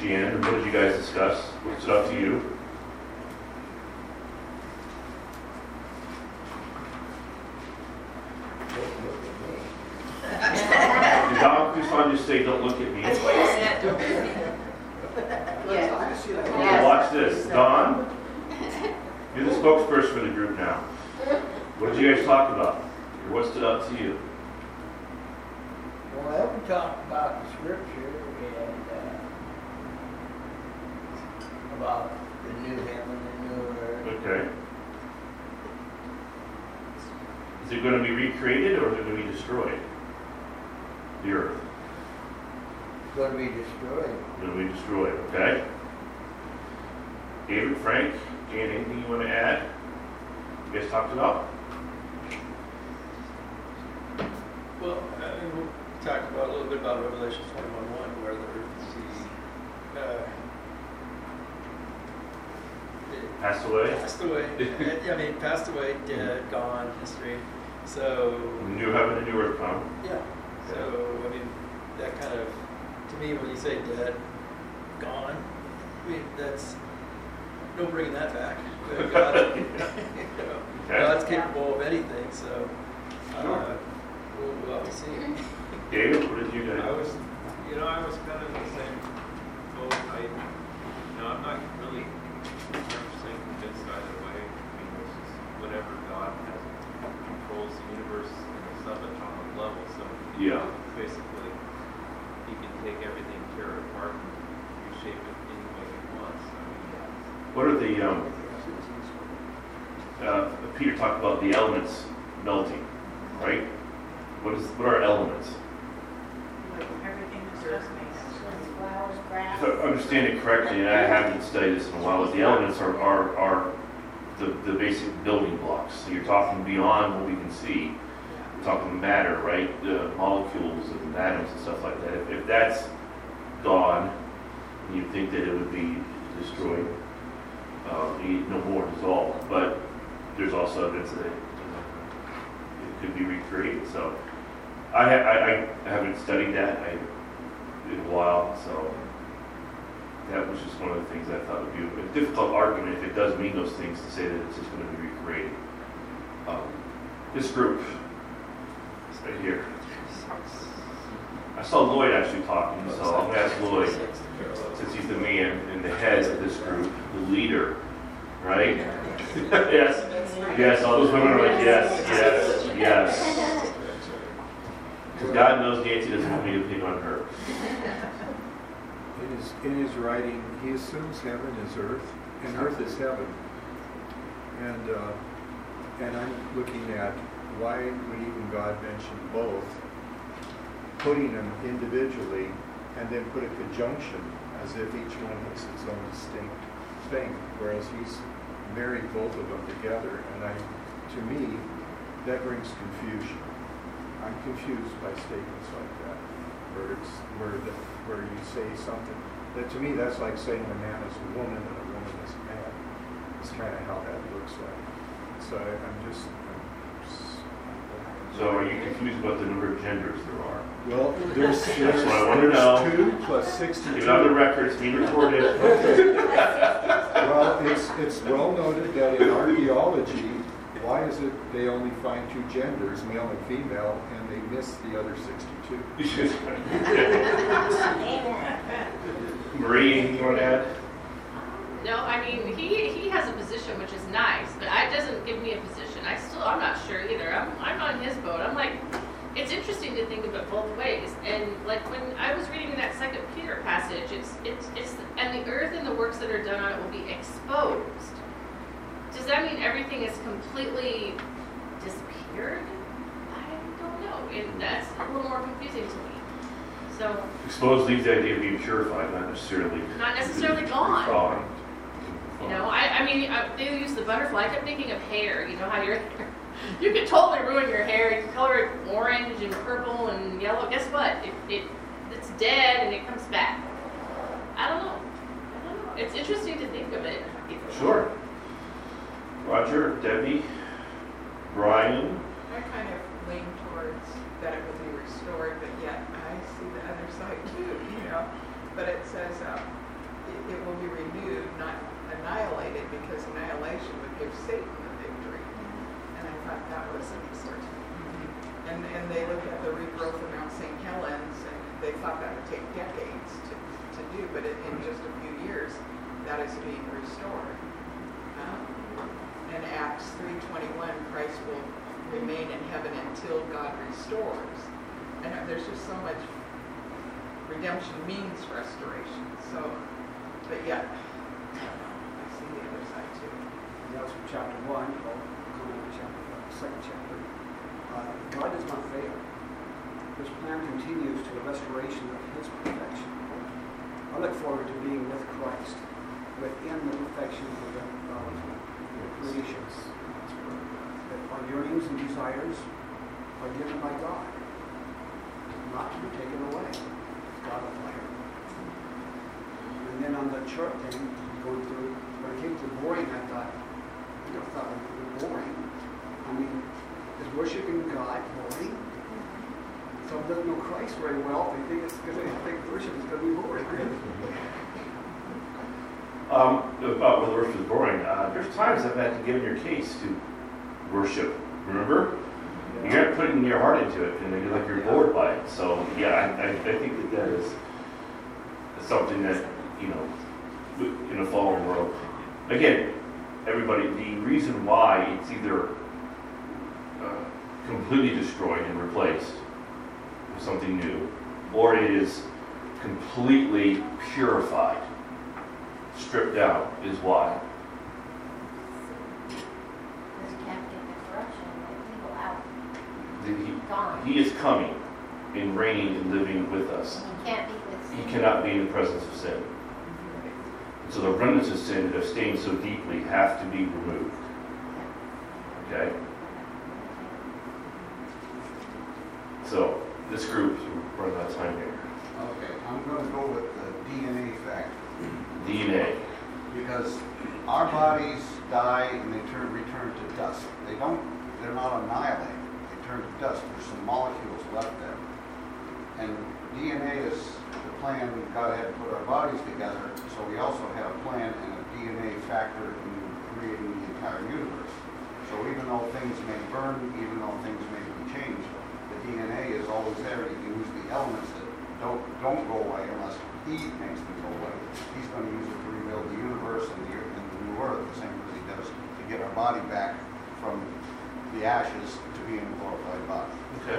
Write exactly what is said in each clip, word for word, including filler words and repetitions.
Jan, what did you guys discuss? What's up to you? Don Kusan just say, don't look at me. That's what he said. Don't look at me. Yes. Okay, watch this. Don, you're the spokesperson for the group now. What did you guys talk about? Or what stood out to you? Well, we talked about the scripture and uh, about the new heaven and new earth. Okay. Is it going to be recreated or is it going to be destroyed? The earth. It's going to be destroyed. Going to be destroyed, okay? David, Frank, Jan, anything you want to add? You guys talked about? Well, I mean, we talked about a little bit about Revelation twenty-one one, where there's the uh, it Passed away? passed away. I mean, passed away, dead, gone, history. So New heaven and new earth come. yeah. So I mean, that kind of, to me, when you say dead, gone, I mean that's no bringing that back. But God, you know, Okay. God's capable of anything. So uh, Sure. we'll, we'll have to see. David, what did you do? I was, you know, I was kind of in the same boat. I, you know, I'm not really one hundred percent convinced either way. I mean, it's just whatever God has controls the universe in a subatomic level. So Yeah. basically, he can take everything, tear it apart, and reshape it any way he wants. I mean, What are the, um, uh, Peter talked about the elements melting, right? What is, what are elements? Everything that's just made. Flowers, grass. If I understand it correctly, and I haven't studied this in a while, but the elements are, are, are the, the basic building blocks. So you're talking beyond what we can see. We're talking matter, right? The molecules and atoms and stuff like that. If, if that's gone, you'd think that it would be destroyed, uh, no more dissolved. But there's also evidence that it, it could be recreated. So I, ha- I, I haven't studied that I, in a while, so that was just one of the things I thought would be a difficult argument if it does mean those things to say that it's just going to be recreated. Um, this group, it's right here. I saw Lloyd actually talking, so I'm going to ask Lloyd, since he's the man and the head of this group, the leader, right? Yes, yes, all those women are like, yes, yes, yes. Because God knows Nancy doesn't want me to pick on her. In his, in his writing, he assumes heaven is earth, and earth is heaven. And, uh, and I'm looking at why would even God mention both, putting them individually, and then put a conjunction as if each one is its own distinct thing, whereas he's married both of them together. And I, to me, that brings confusion. I'm confused by statements like that, where it's where the, where you say something that to me that's like saying a man is a woman and a woman is a man. It's kind of how that looks like. So I, I'm just. I'm just So are you confused about the number of genders there are? well, there's, there's, what I want to know. there's two plus sixty-two. Give it on the record, it's being recorded. Well, it's it's well noted that in archaeology, why is it they only find two genders, male and female, and they miss the other sixty-two? Marie, anything you want to add? No, I mean, he he has a position which is nice, but it doesn't give me a position. I still, I'm not sure either. I'm, I'm on his boat. I'm like, it's interesting to think of it both ways. And like when I was reading that Second Peter passage, it's it's it's and the earth and the works that are done on it will be exposed. Does that mean everything is completely disappeared? I don't know. And that's a little more confusing to me. So Exposed leaves the idea of being purified, not necessarily. not necessarily gone. Gone. You know, I, I mean, uh, they use the butterfly. I kept thinking of hair. You know how your you could totally ruin your hair. You can color it orange and purple and yellow. Guess what? It, it it's dead and it comes back. I don't know. I don't know. It's interesting to think of it. Sure. Roger, Debbie, Brian. I kind of lean towards that it will be restored, but yet I see the other side too, you know. But it says, uh, it, it will be renewed, not annihilated, because annihilation would give Satan the victory. And I thought that was interesting. And, and they looked at the regrowth of Mount Saint Helens, and they thought that would take decades to, to do, but in, in just a few years, that is being restored. Um, in Acts three twenty-one, Christ will remain in heaven until God restores. And there's just so much redemption means restoration. So, but yet, I don't know, I see the other side too. That's from chapter one, or go to chapter, second chapter. Uh, God does not fail. His plan continues to the restoration of His perfection. I look forward to being with Christ within the perfection of the uh, creations. That our yearnings and desires are given by God, not to be taken away. God of fire. And then on the chart thing, going through, when it came to boring, I thought, you know, I thought it was boring. I mean, is worshiping God boring? Someone doesn't know Christ very well, they think it's going to think worship is going to be boring. Um, about whether worship is boring, uh, there's times I've had to give in your case to worship. Remember? Yeah. You're putting your heart into it, and then you're like you're bored by it. So yeah, I, I, I think that that is something that, you know, in a fallen world. Again, everybody, the reason why it's either uh, completely destroyed and replaced with something new, or it is completely purified, stripped out, is why. Because you can't get the corruption of evil out. The- Gone. He, he is coming and reigning and living with us. And you can't be with sin. He cannot be in the presence of sin. So the remnants of sin that have stained so deeply have to be removed. Okay? So, this group, we're running out of time here. Okay, I'm going to go with the D N A factor. D N A. Because our bodies die and they turn return to dust. They don't, they're not annihilated. They turn to dust. There's some molecules left there. And D N A is the plan God had to put our bodies together, so we also had a plan and a D N A factor in creating the entire universe. So even though things may burn, even though things may be changed, the D N A is always there to use the elements that don't don't go away unless He makes them go away. He's going to use it to rebuild the universe and the, and the new earth, the same as He does to get our body back from the ashes to being a glorified body. Okay.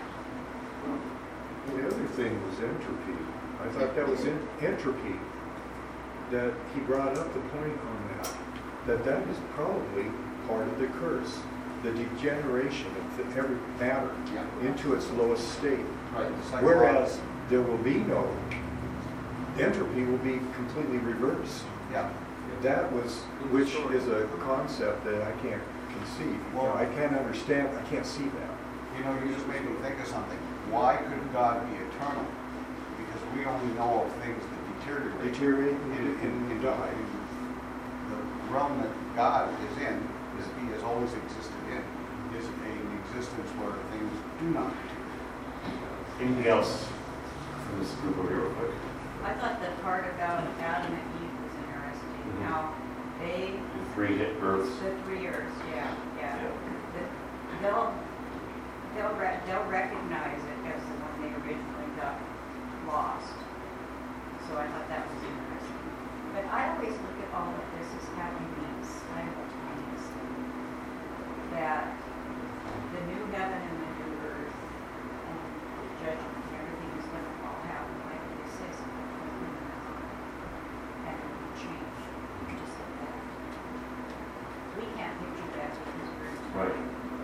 The other thing was entropy. I thought that was in entropy, that he brought up the point on that, that that is probably part of the curse, the degeneration of the, every matter Yeah. into its lowest state. Right. It's like Whereas there will be no, entropy will be completely reversed. yeah. That was, which is a concept that I can't conceive. You know, I can't understand, I can't see that. You know, you just made me think of something. Why could God be eternal? Because we only know of things that deteriorate. Deteriorate in, and, in, in, and die. in the realm that God is in, is He has always existed in, is an existence where things do not deteriorate. Anything else from this group over here real quick? I thought the part about Adam and Eve was interesting, Mhm. how they, The three hit births. the three years, yeah, yeah. Yeah. The- They'll, they'll, re- they'll recognize it as the one they originally got lost. So I thought that was interesting. But I always look at all of this as happening simultaneously. That the new heaven and the new earth and judgment and everything is going to all happen like they say something like that. And it will change just like that. We can't picture that because we're Right.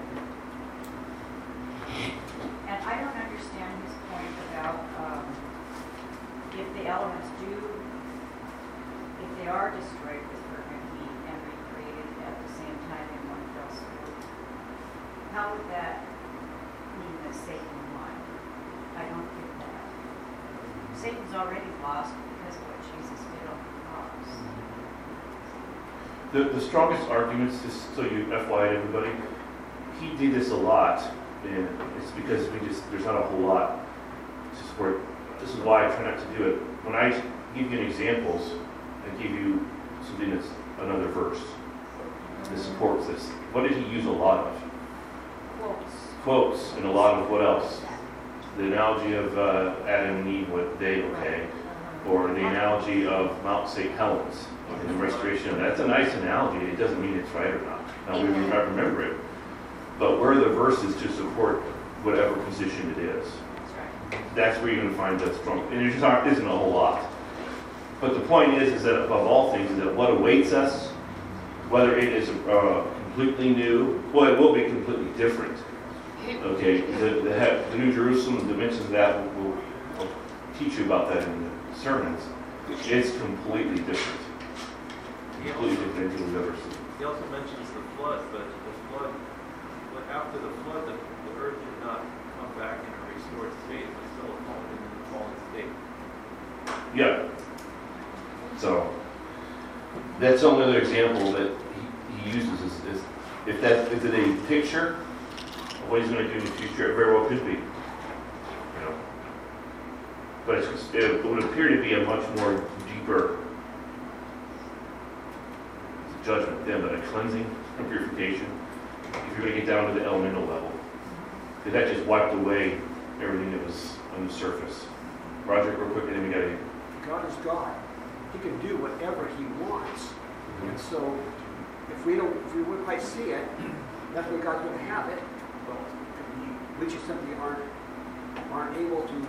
and I don't understand his point about um, if the elements do, if they are destroyed with fervent heat and recreated at the same time in one fell swoop, how would that mean that Satan won? I don't get that. Satan's already lost because of what Jesus did on the cross. The, the strongest arguments, just so you F Y I everybody, he did this a lot, and it's because we just, there's not a whole lot to support. This is why I try not to do it. When I give you examples, I give you something that's another verse that supports this. What did he use a lot of? Quotes. Quotes, and a lot of what else? The analogy of uh, Adam and Eve, what they, okay, or the analogy of Mount Saint Helens, and the restoration of that. That's a nice analogy. It doesn't mean it's right or not. Now, we might remember it. But where are the verses to support whatever position it is? That's right. That's where you're going to find that strong. And there just aren't, isn't a whole lot. But the point is, is that above all things, is that what awaits us, whether it is uh, completely new, well, it will be completely different. Okay, the, the, the New Jerusalem, the dimensions of that, will we'll teach you about that in the sermons. It's completely different. Completely different than anything we've ever seen. He also mentions the flood, but the flood, but after the flood, the, the earth did not come back in a restored state. It was still a fallen, in a fallen state. Yeah. So, that's only another example that he, he uses. Is, is if that is it a picture of what he's going to do in the future? It very well could be. You know. But it's just, it would appear to be a much more deeper judgment then, but a cleansing and purification. If you're going to get down to the elemental level, because that just wiped away everything that was on the surface. Roger, real quick, and then we got to. God is God. He can do whatever he wants. Mm-hmm. And so, if we don't, if we wouldn't quite see it, that's where God's going to have it. Well, we just simply aren't aren't able to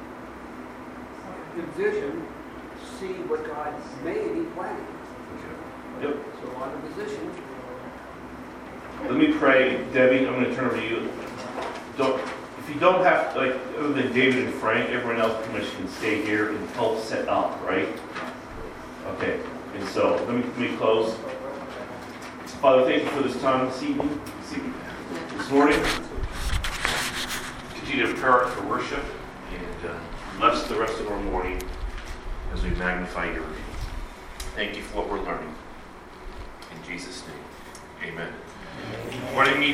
envision, see what God may be planning. Yep. So on the position. Let me pray, Debbie. I'm going to turn over to you. Don't, if you don't have, like, other than David and Frank, everyone else pretty much can stay here and help set up, right? Okay. And so let me let me close. Father, thank you for this time this evening, this evening, this morning. Continue to prepare us for worship and uh, bless the rest of our morning as we magnify your name. Thank you for what we're learning. In Jesus' name, amen. Morning meeting.